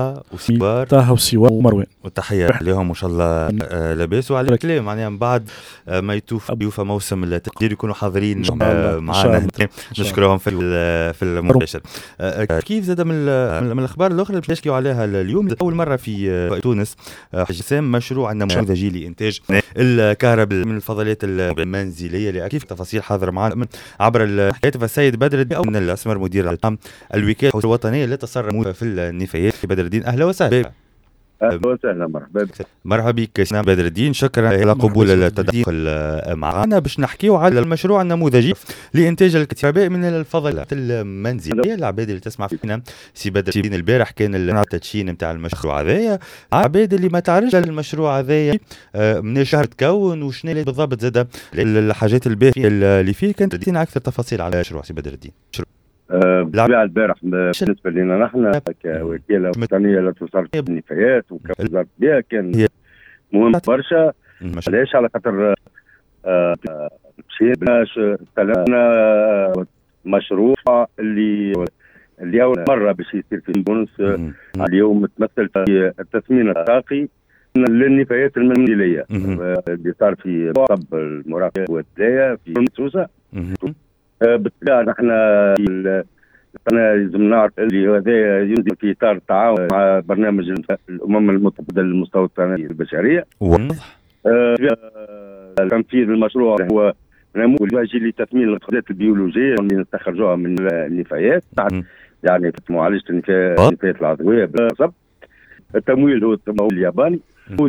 طه وسوار ومروان. والتحيه لهم وان شاء الله لاباس. وعلى الكلام معناها من بعد ما يوفى موسم التقدير يكونوا حاضرين معنا. نشكرهم في المباشر. كيف زاد من الاخبار الاخرى اللي نحكيو عليها اليوم. اول مره في تونس حسام مشروع نموذجي لانتاج الكهرباء من الفضلات المنزليه اللي كيف تفاصيل حاضر معنا عبر الهاتف السيد بدر الدين من الاسمر مدير العام الوكاله الوطنيه للتصرف في النفايات. بدر الدين اهلا وسهلا. اهلا وسهلا. مرحبا بك سيدنا بدر الدين. شكرا على قبول التدخل معنا باش نحكيو على المشروع النموذجي لانتاج الكهرباء من الفضلات المنزليه. العباد اللي تسمع فينا سي بدر الدين البارح كان التدشين نتاع المشروع هذايا. عباد اللي ما تعرفش المشروع هذايا من شهر تكون وشنو بالضبط زاد الحاجات الباهيه اللي فيه كانت تدينا اكثر تفاصيل على المشروع سي بدر الدين. بالطبيعة البارح بالنسبة لنا نحن كوكالة وطنية للتصرف في النفايات وكوزارة البيئة كان مهم برشا. ليش؟ على خاطر مشينا مشروع اللي أول مرة باش يصير في تونس اليوم متمثل في التثمين الطاقي للنفايات المنزلية اللي صار في طب المرافق والتلاية في سوسة. بالطبيعة نحن لازم نعرف اللي هذا ينزل في اطار التعاون مع برنامج الامم المتحده للمستوطنه البشريه. تنفيذ المشروع هو نموذج لتثمين الغازات البيولوجيه اللي نستخرجوها من النفايات يعني في معالجه النفايات العضويه بالضبط. التمويل هو التمويل الياباني.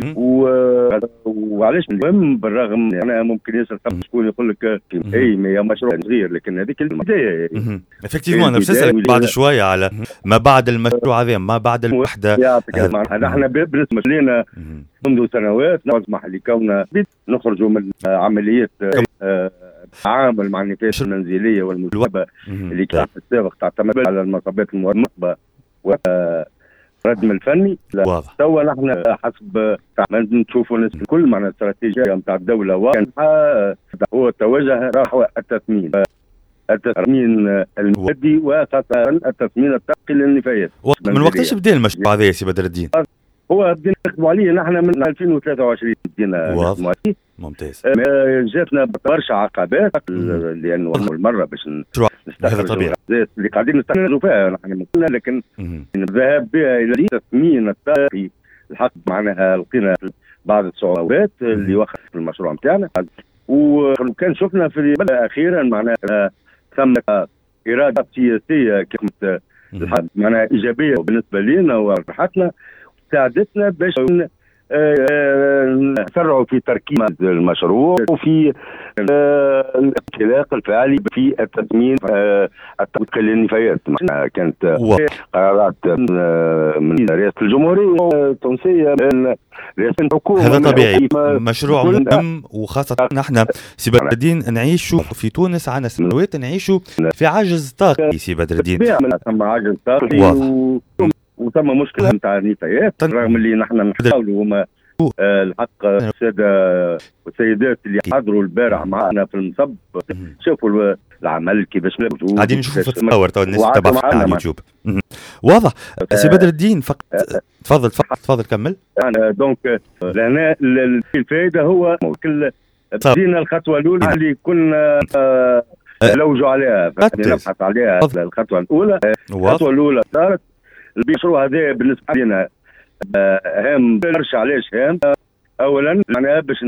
وعلاش مهم بالرغم انا ممكن ياسر شكون يقول لك اي ما مشروع صغير لكن هذيك البدايه افكتيفمون نفس السؤال بعد شويه على ما بعد المشروع هذا ما بعد الوحده. نحن بالنسبه لنا منذ سنوات نسمح لكوننا نخرجوا من عمليه التعامل مع النفايات المنزليه والمجابه اللي كانت في السابق تعتمد على المصابات المرمقه الردم الفني. توا نحن حسب نشوفوا كل معنى الاستراتيجيه نتاع الدوله هو التوجه نحو التثمين المادي وخاصه التثمين الطاقي للنفايات. من وقتاش بدا المشروع هذا يا سي بدر الدين؟ هو بدينا نخدموا عليه نحن من 2023 بدينا نخدموا عليه. ممتاز. جاتنا برشا عقبات لانه اول مره باش نستخرج اللي قاعدين نستخرجوا فيها نحن لكن الذهاب بها الى التثمين الطاقي الحق معناها لقينا بعض الصعوبات اللي وقفت في المشروع نتاعنا. وكان شفنا في اخيرا معناها ثم اراده سياسيه كانت معناها ايجابيه بالنسبه لنا وراحتنا ساعدتنا باش نسرعوا في تركيز المشروع وفي الانطلاق الفعلي في التثمين الطاقي للنفايات. كانت قرارات من رئاسة الجمهورية التونسية من رئاسة الحكومة. هذا طبيعي مشروع مهم وخاصة نحن سي بدر الدين نعيشوا في تونس عنا سنوات نعيشوا في عجز طاقي سي بدر الدين. ثم عجز طاقي وثم مشكلة نتاع النفايات رغم اللي نحن نحاولوا الحق الساده والسيدات اللي حضروا البارح معنا في المصب شافوا العمل كيفاش موجود قاعدين نشوفوا في التصور تو الناس تتابع على اليوتيوب. واضح. سي بدر الدين فقط تفضل كمل. دونك لهنا الفائده هو كل بدينا الخطوه الاولى اللي كنا نلوجوا عليها نبحث عليها. الخطوه الاولى صارت المشروع هذا بالنسبه لنا هام برشا. علاش هام؟ اولا معناها باش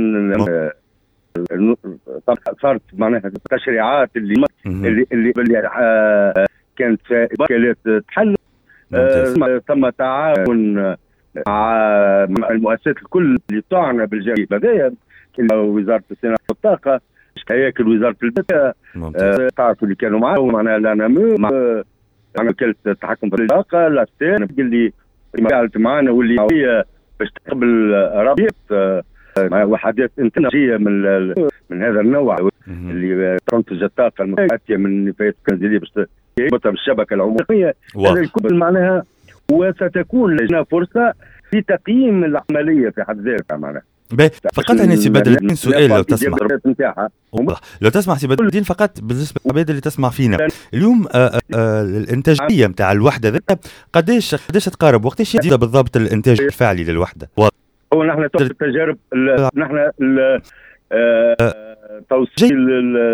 صارت معناها التشريعات اللي كانت في تحل. ثم تعاون مع المؤسسات الكل اللي تعنى بالجانب هذايا، وزاره الصناعه والطاقه، هياكل وزاره البيئه، تعرفوا اللي كانوا معاه معناها لانامو مع وكاله التحكم في الطاقه لاستان اللي قعدت معنا واللي هي باش تقبل رابط وحدات انتاجيه من هذا النوع اللي تنتج الطاقه الاتيه من نفايات الكنزليه باش تربطها بالشبكه العموميه. هذا الكل معناها وستكون لنا فرصه في تقييم العمليه في حد ذاتها معناها. فقط أنا سي بدر الدين سؤال لو تسمح. لو تسمح سي بدر الدين فقط بالنسبة للعباد اللي تسمع فينا اليوم الإنتاجية متاع الوحدة ذاتها قديش تقارب وقتاش يبدأ بالضبط الإنتاج الفعلي للوحدة؟ هو نحن التجارب نحن توصيل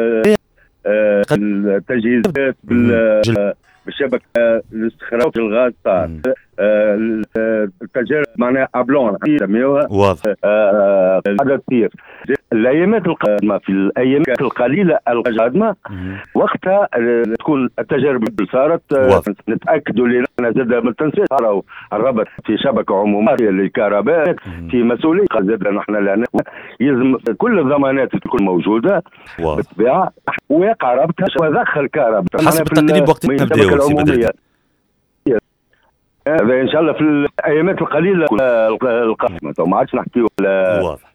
التجهيزات بالشبكة الاستخراج الغاز صار التجارب معناها ابلون نسميوها واضح. هذا تصير الايامات القادمه في الايامات القليله القادمه وقتها تكون التجارب اللي صارت نتاكدوا اللي احنا زاد ما تنساش الربط في شبكه عموميه للكهرباء في مسؤوليه زاد نحن لان يلزم كل الضمانات تكون موجوده بالطبيعه ويقع ربطها ودخل كهرباء حسب التقريب وقت نبداو سي بدر. هذا ان شاء الله في الايامات القليله القادمه ما عادش نحكيو واضح.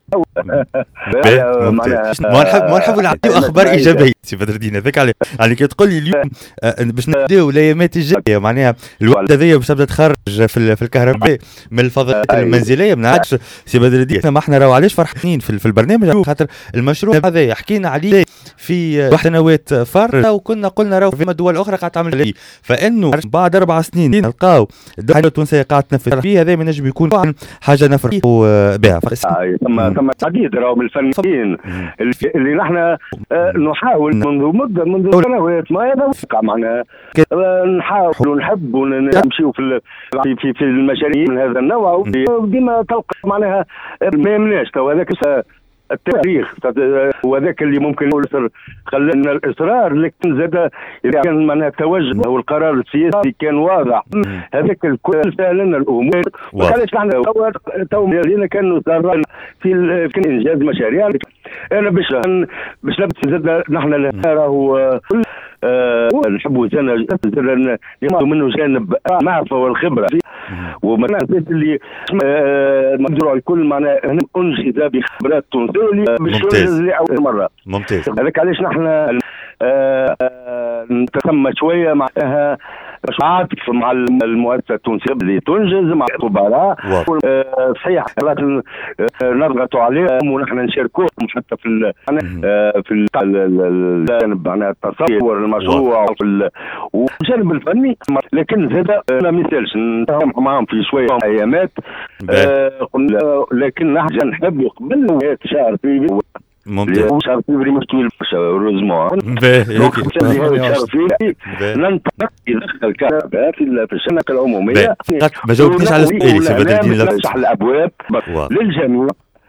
ما نحب نعطيو اخبار ايجابيه سي بدر الدين هذاك على كي تقول لي اليوم باش نبداو الايامات الجايه معناها الوحده هذيا باش تبدا تخرج في الكهرباء من الفضاءات المنزليه. ما عادش سي بدر الدين ما احنا راهو علاش فرحانين في البرنامج خاطر المشروع هذا حكينا عليه في سنوات فار وكنا قلنا راهو في دول اخرى قاعده تعمل عليه فانه بعد 4 سنين نلقاو الدوله التونسيه قاعده تنفذ فيه هذا ما نجم يكون حاجه نفرح بها. ثم عديد راهو من الفنيين اللي نحن نحاول منذ سنوات ما هذا واقع معنا نحاول ونحب ونمشيو في المشاريع من هذا النوع وديما تلقى معناها ما يمناش تو هذاك التاريخ وذاك اللي ممكن يصير خلينا الاصرار لكن زاد اذا كان معناها التوجه والقرار السياسي كان واضح هذاك الكل سهلنا الامور وعلاش نحن تو لينا كانوا في انجاز مشاريع. انا باش نبدا زاد نحن راهو نحبوا ناخذ منه جانب المعرفه والخبره ومعناها اللي مقدروا الكل معناها انجز بخبرات تونسيه باش تنجز لاول مره. ممتاز. هذاك علاش نحن نتسمى شويه معناها عاطف مع المؤسسه التونسيه اللي تنجز مع الخبراء صحيح نضغطوا عليهم ونحن نشاركوهم حتى في الجانب معناها التصور المشروع والجانب الفني لكن زاد ما مثالش نتفاهم معهم في شويه ايامات لكن نحب قبل شهر فيفري ممتاز شهر فيفري مش طويل برشا روزمون ننطلق يدخل الكهرباء في الشبكه العموميه. ما جاوبتنيش على سؤالي سي بدر الدين نفتح الابواب للجميع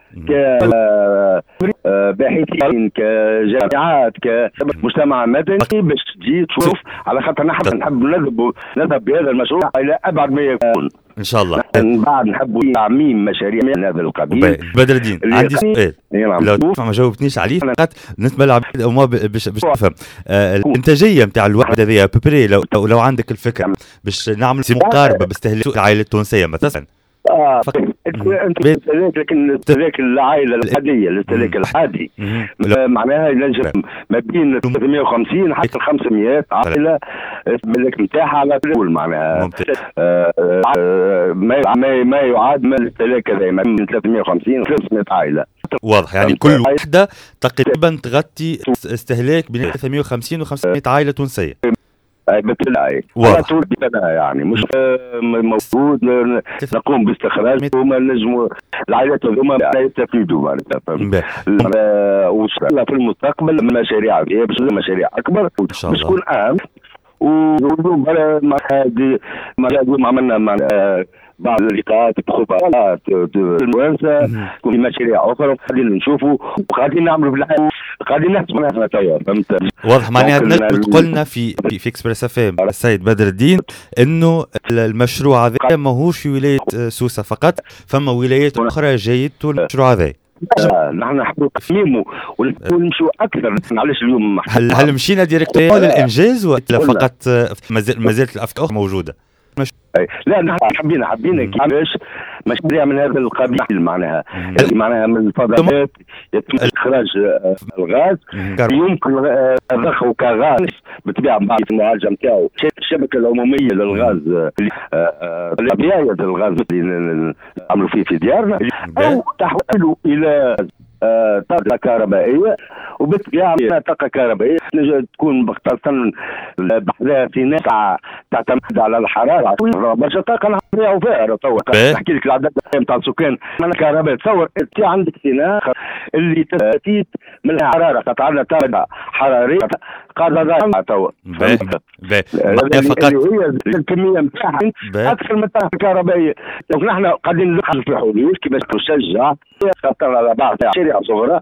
كباحثين كجامعات كمجتمع مدني باش تجي تشوف على خاطر نحب نذهب بهذا المشروع الى ابعد ما يكون ان شاء الله. من بعد نحبوا تعميم مشاريع من هذا القبيل. بدر الدين عندي سؤال لو ما جاوبتنيش عليه بالنسبه للعباد او باش تفهم الانتاجيه نتاع الوحده هذه ببري لو عندك الفكره باش نعمل مقاربه باستهلاك العائله التونسيه مثلا انت لكن الاستهلاك العائله العاديه، الاستهلاك العادي معناها ينجم ما بين 350 حتى 500 عائله الملك نتاعها على طول، معناها ما يعاد من الاستهلاك هذا ما بين 350 و 500 عائله. واضح، يعني كل وحده تقريبا تغطي استهلاك بين 350 و 500 عائله تونسيه. بالتالي يعني مش موجود نقوم باستخراج وما نجموا العائلات هذوما يستفيدوا معناتها. وفي المستقبل مشاريع مشاريع اكبر باش تكون اهم. واليوم مع هذه عملنا مع بعض اللقاءات بخبراء المؤسسه وفي مشاريع اخرى قاعدين نشوفوا وقاعدين نعملوا بالحال قاعدين نحسبوا نحن توا. فهمت؟ واضح. معناها تقول لنا في اكسبريس اف ام السيد بدر الدين انه المشروع هذا ماهوش في ولايه سوسه فقط، فما ولايات اخرى جايته المشروع هذا. نحن نحبوا تصميمه ونمشوا اكثر. معلش اليوم هل مشينا ديريكتور للانجاز ولا فقط ما زالت الافكار موجوده؟ لا نحن حبينا كيفاش مشاريع من هذا القبيل، معناها من الفضاءات يتم اخراج الغاز يمكن ضخه كغاز بطبيعه بعد المعالجه نتاعو الشبكه العموميه للغاز طبيعيه الغاز اللي نعملوا فيه في ديارنا، او تحويله الى طاقه كهربائيه. وبالطبيعه طاقه كهربائيه تكون خاصه بحذاها في ناس تعتمد على الحراره باش الطاقه نحطيها فيها. نحكي لك العدد نتاع السكان من الكهرباء. تصور انت عندك سيناء اللي تاتيت من الحراره، خاطر عندنا طاقه حراريه قاعده توا فقط هي الكميه نتاعها اكثر من الطاقه الكهربائيه. دونك نحن قاعدين نبحث في حلول كيفاش نشجع خاطر على بعض مشاريع صغرى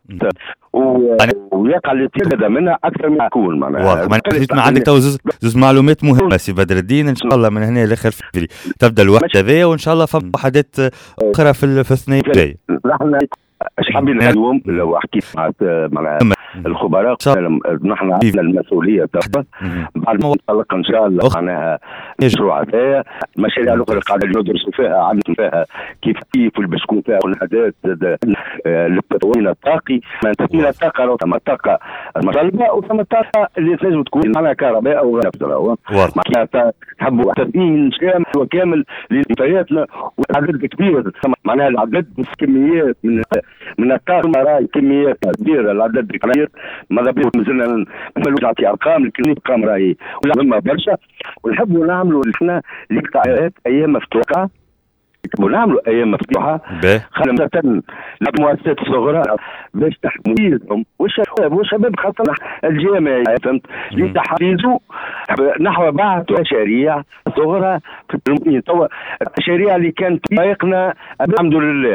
ويقع الاستفاده منها اكثر من يكون. معناها عندك تو زوز معلومات مهمه سي بدر الدين. ان شاء الله من هنا لاخر فبراير تبدا الوحده ذي، وان شاء الله فما وحدات اخرى في الثنائي الجاي. نحن اش حابين اليوم لو حكيت مع الخبراء نحن عندنا المسؤوليه بعد ما نطلق ان شاء الله معناها المشروع هذا. المشاريع الاخرى قاعدين ندرسوا فيها عندنا فيها كيف باش تكون فيها وحدات للتطوير الطاقي. تطوير الطاقه ثم الطاقه المطلوبه وثم الطاقه اللي لازم تكون معناها كهرباء او غيرها. معناها نحبوا تدين شامل وكامل لنفاياتنا وعدد كبير معناها العدد كميات من الطاقه راي كميات كبيره العدد كبير. ماذا بيا مازلنا نعطي ارقام لكن الارقام راهي مهمه برشا. ونحبوا نعملوا احنا لقاءات ايام مفتوحه، ونعملوا ايام مفتوحه خاصه للمؤسسات الصغرى باش تحفيزهم والشباب خاصه الجامعي فهمت لتحفيزوا نحو بعض مشاريع صغرى في المدينه. توا المشاريع اللي كانت تضايقنا الحمد لله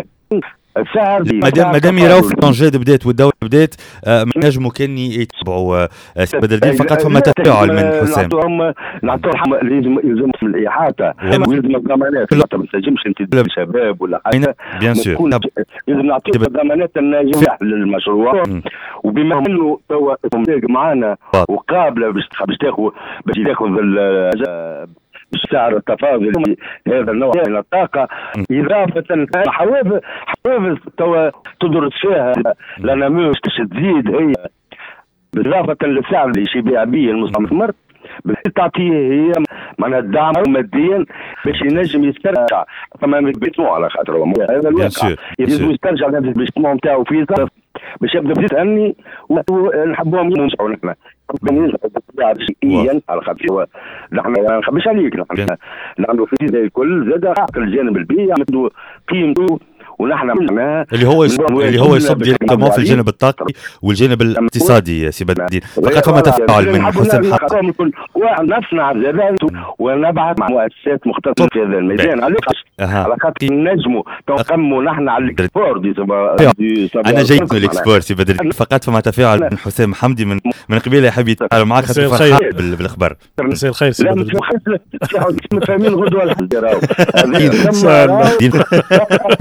مادام يراو في الانجاد بدات والدوله بدات نجموا كان يتبعوا بدر الدين فقط فما تفاعل من حسام. نعطوهم يلزم الاحاطه ويلزم الضمانات. ما تنجمش انت شباب ولا حاجه بيان سور لازم نعطيهم الضمانات الناجحه للمشروع. وبما انه توا معنا وقابله باش تاخذ بسعر التفاضل هذا النوع من الطاقة. إضافة حوافز توا تدرس فيها لأن مش تزيد هي إضافة للسعر اللي يبيع به المستثمر تعطيه هي معناها الدعم ماديا باش ينجم يسترجع ثم بيتمو على خاطر هذا الواقع يجوز يسترجع الانفستمون نتاعو في باش يبدا يسالني ونحبوهم ينجحوا. نحن شيئيا على خاطر نحن ما نخبيش عليك نحن نعملوا في زي الكل زاد الجانب البيئي عنده قيمته. ونحن اللي هو يصب ديريكتومون في الجانب الطاقي والجانب الاقتصادي سي بدر الدين. فقط فما تفاعل من حسام نصنع زادات ونبعث مع مؤسسات مختصه في هذا الميدان على خاطر نجموا نقموا نحن على الاكسبور. انا جيت من الاكسبور سي بدر الدين. فقط فما تفاعل من حسام حمدي من قبيله يحب يتعامل معك خاطر فرحان بالاخبار. مساء الخير سي بدر الدين. فاهمين غدوه الحمد لله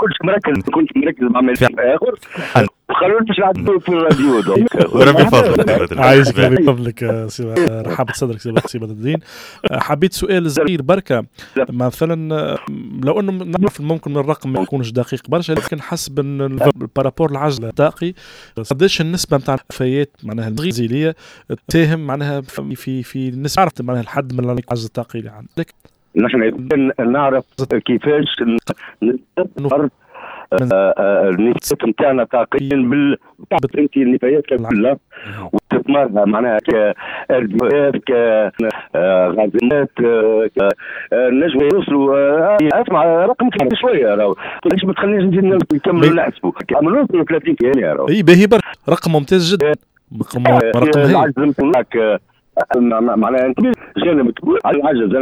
كنتش مركز مع ملف اخر وخلوني مش نعدوا في الراديو. ربي فضلك عايزك ربي فضلك رحب صدرك سي بدر الدين. حبيت سؤال صغير بركة، مثلا لو انه نعرف ممكن من الرقم ما يكونش دقيق برشا، لكن حسب البارابور العجله الطاقي قداش النسبه نتاع الوفيات معناها الغذائيه تساهم معناها في النسبه، عرفت معناها الحد من العجز الطاقي اللي عندك. نحن نعرف كيفاش نفرق النفايات نتاعنا طاقيا بتعبت انت النفايات كلها وتثمرها معناها كالدوات كغازات نجم يوصلوا. اسمع رقم كبير شويه راهو ليش ما تخلينيش نكملوا نحسبوا نوصلوا 30 كيان راهو. اي باهي برك رقم ممتاز جدا. رقم العجز نتاعك معناها انت جانب تقول على العجز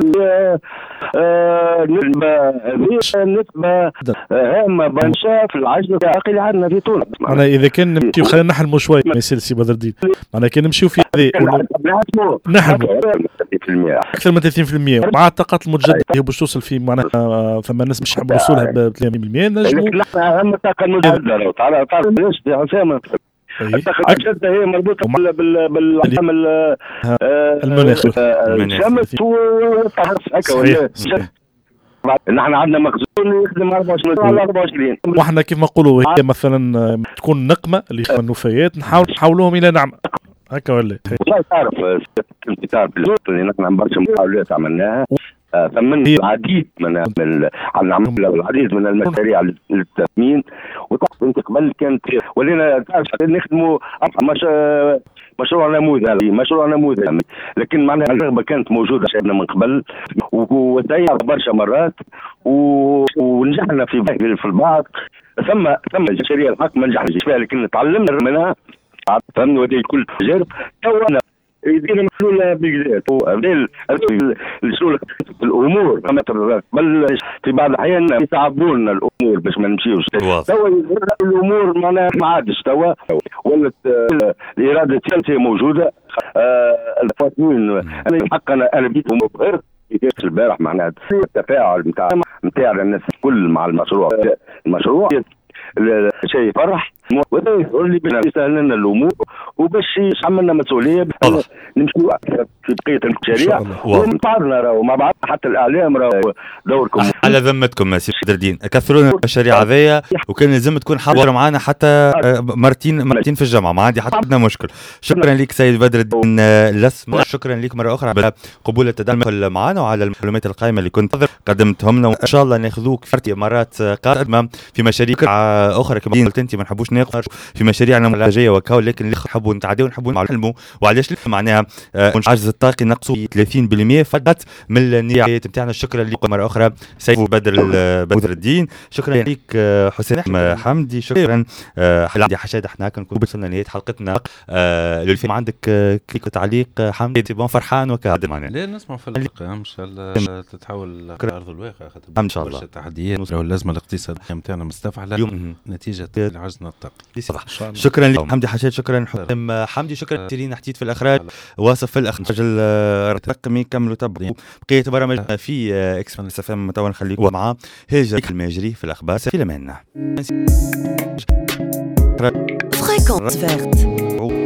نسبة هامة برشا في العجز الطاقي اللي عندنا في تونس. أنا إذا كان نمشيو خلينا نحلموا شوي ما يصير سي بدر الدين، أنا كان نمشيو في هذه نحلموا أكثر من 30% مع الطاقات المتجددة هي باش توصل في معناها فما ناس مش يحبوا يوصلها ب 30%. نجموا لكن أهم الطاقة المتجددة تعال ليش يا أسامة الطاقة المتجددة هي مربوطة بالعمل المناخ الشمس هكا. نحن عندنا مخزون يخدم 24 على 24. واحنا كيف ما نقولوا هي مثلا تكون نقمة اللي هي النفايات نحولوهم إلى نعمة هكا ولا؟ والله تعرف اللي نحن برشا محاولات عملناها ثمن العديد من العديد من المشاريع للتأمين. وتعرف انت قبل كانت ولينا تعرف نخدموا مشروع نموذج لكن معناها الرغبه كانت موجوده عندنا من قبل وسير برشا مرات ونجحنا في البعض. ثم مشاريع الحق ما نجحناش فيها لكن تعلمنا منها فهمنا وهذه كل تجارب تونا يدينا محلولة بالجداد. الشغل الأمور بل في بعض الأحيان يصعبون الأمور باش ما نمشيوش توا الأمور معناها ما عادش توا ولت الإرادة السياسية موجودة. الفاطمين أنا حق أنا بيتهم غير البارح معناها التفاعل نتاع الناس الكل مع المشروع شيء يفرح واللي يسهل لنا الامور وباش عملنا مسؤوليه نمشيو في بقيه المشاريع ونتعرضنا راهو مع بعض. حتى الاعلام راهو دوركم على ذمتكم سي بدر الدين كثرونا المشاريع هذيا وكان لازم تكون حاضر معنا حتى مرتين في الجامعه ما عندي حتى عندنا مشكل. شكرا لك سيد بدر الدين لسمة، شكرا لك مره اخرى على قبول التدخل معنا وعلى المعلومات القائمه اللي كنت قدمتهم لنا، وان شاء الله ناخذوك في مرات قادمه في مشاريع اخرى كما قلت انت ما نحبوش ناخذ في مشاريعنا الجايه وكاو، لكن اللي نحبوا نتعداو ونحبوا نعلموا وعلاش معناها العجز الطاقي نقصوا 30% فقط من النيات نتاعنا. شكرا لكم مره اخرى سيد بدر الدين، شكرا لك حسين حمدي، شكرا عندي حشاد. احنا كنكون وصلنا لنهايه حلقتنا. للفيلم عندك كليك تعليق حمدي بون فرحان وكهذا معناها لا نسمع في الحلقه ان شاء الله تتحول لارض الواقع ان شاء الله. التحديات والازمه الاقتصاديه نتاعنا مستفعله نتيجه عجزنا الطاقي. شكرا لك حمدي حشاد، شكرا حمدي، شكرا سيرين حديد في الاخراج، واصف في الاخراج الرقمي. كملوا تبقوا بقيه برامج في اكسبريس اف ام تو نخليكم مع هاجر الماجري في الاخبار. في امان. Fréquence verte.